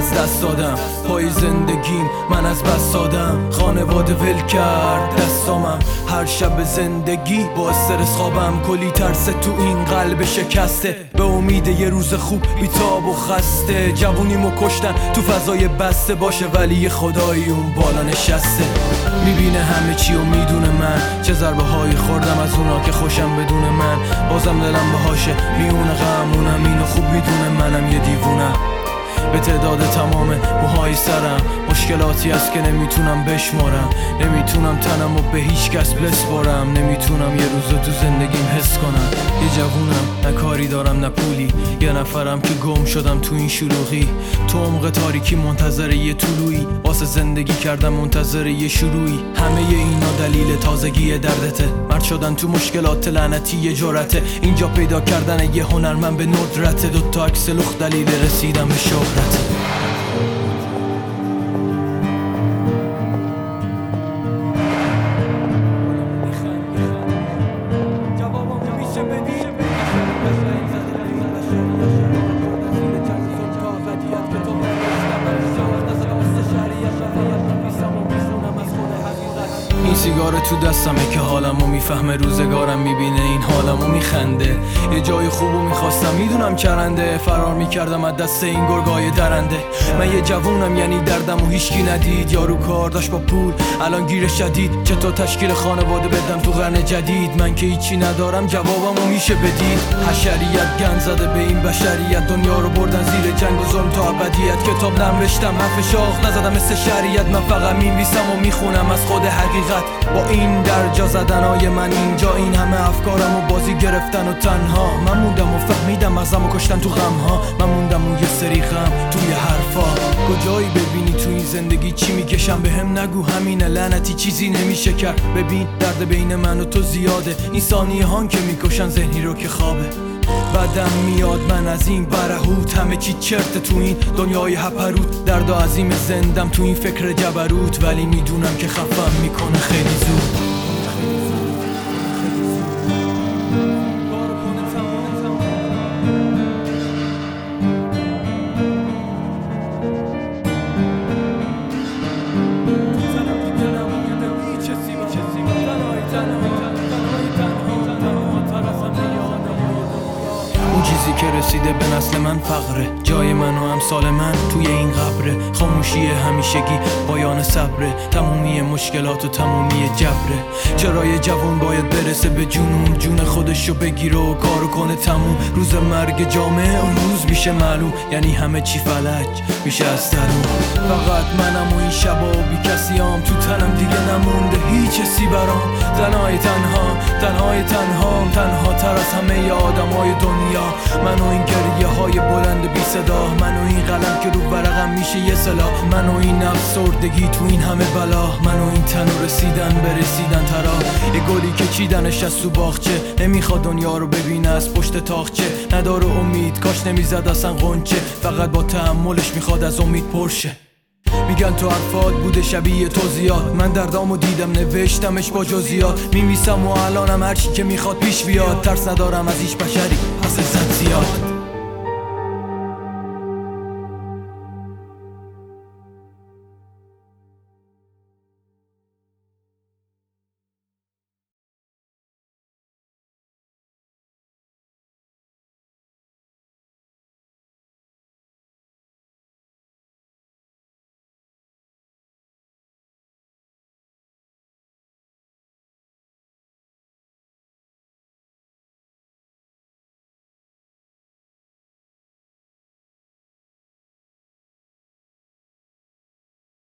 از دست دادم، پای زندگیم من از بس دادم. خانواده ول کرد دستامم، هر شب زندگی با استرس خوابم. کلی ترس تو این قلب شکسته، به امید یه روز خوب بیتاب و خسته. جوونیمو کشتن تو فضای بسته، باشه ولی یه خدایی اون بالا نشسته. میبینه همه چی و میدونه من چه ضربه هایی خوردم از اونا که خوشم بدون من. بازم دلم بهاشه میونه غمونم، اینو خوب میدونه منم یه دیوونم. به تعداد تمام موهای سرم مشکلاتی هست که نمیتونم بشمارم. نمیتونم تنم و به هیچ کس بسپارم. نمیتونم یه روزو تو زندگیم حس کنم. یه جوونم، نه کاری دارم نه پولی. یه نفرم که گم شدم تو این شلوغی، تو عمق تاریکی منتظر یه طلوعی. واسه زندگی کردم منتظر یه شروعی. همه اینا دلیل تازگی دردته. مرد شدن تو مشکلات لعنتی یه جرأته. اینجا پیدا کردن یه هنرمند به ندرته. دوتا عکس لخت دلیل رسیدم به شهرت. این سیگار تو دستمه که حالمو میفهمه، روزگارم میبینه این حالمو میخنده. یه جای خوبو میخواستم میدونم چرنده، فرار میکردم از دست این گرگای درنده. من یه جوونم یعنی دردمو هیچکی ندید. یارو کار داشت با پول الان گیر شدید. چطور تشکیل خانواده بدم تو قرن جدید؟ من که هیچی ندارم جوابمو میشه بدید. حشریت گند زده به این بشریت، دنیا رو بردن زیر جنگ و ظلم تا ابدیت. کتاب ننوشتم حرف شاخ نزدم مثل شریعت. من فقط می‌نویسم و میخونم از خود حقیقت. با این درجا زدنای من اینجا، این همه افکارم و بازی گرفتن و تنها. من موندم و فهمیدم مغزمو کشتن تو غمها. من موندم و یه سری غم توی حرفا. کجایی ببینی تو این زندگی چی میکشم؟ بهم نگو همینه لعنتی چیزی نمیشه کرد. ببین درد بین من و تو زیاده، این ثانیه هان که میکشن ذهنی رو که خوابه. بعدم میاد من از این برهوت، همه چی چرته تو این دنیای هپروت. درد و عظیم زندم تو این فکر جبروت، ولی میدونم که خفم میکنه خیلی زود. چیزی که رسیده به نسل من فقره، جای من و امثال من توی این قبره. خاموشی همیشگی پایان صبره، تمومی مشکلات و تمومی جبره. چرا یه جوون باید برسه به جنون، جون خودشو بگیره و کارو کنه تموم؟ روز مرگ جامعه اون روز میشه معلوم، یعنی همه چی فلج میشه از درون. فقط منم و این شبا بی کسیام، تو تنم دیگه نمونده هیچ حسی برام. تنهای تنهام، تنها تر از همه آدمای دنیا. من و این گریه های بلند بی صدا، من و این قلم که رو ورقم میشه یه سلاح. من و این افسردگی تو این همه بلا، من و این تن و رسیدن به رسیدن ترا. یه گلی که چیدنش از تو باغچه، نمیخواد دنیا رو ببینه از پشت تاقچه. نداره امید، کاش نمیزد اصلا غنچه، فقط با تحملش میخواد از امید پرشه. میگن تو حرفات بوده شبیه تو زیاد، من دردامو دیدم نوشتمش با جزئیات. میمیسم و الانم هرچی که میخواد پیش بیاد، ترس ندارم از هیچ بشری پس زن زیاد.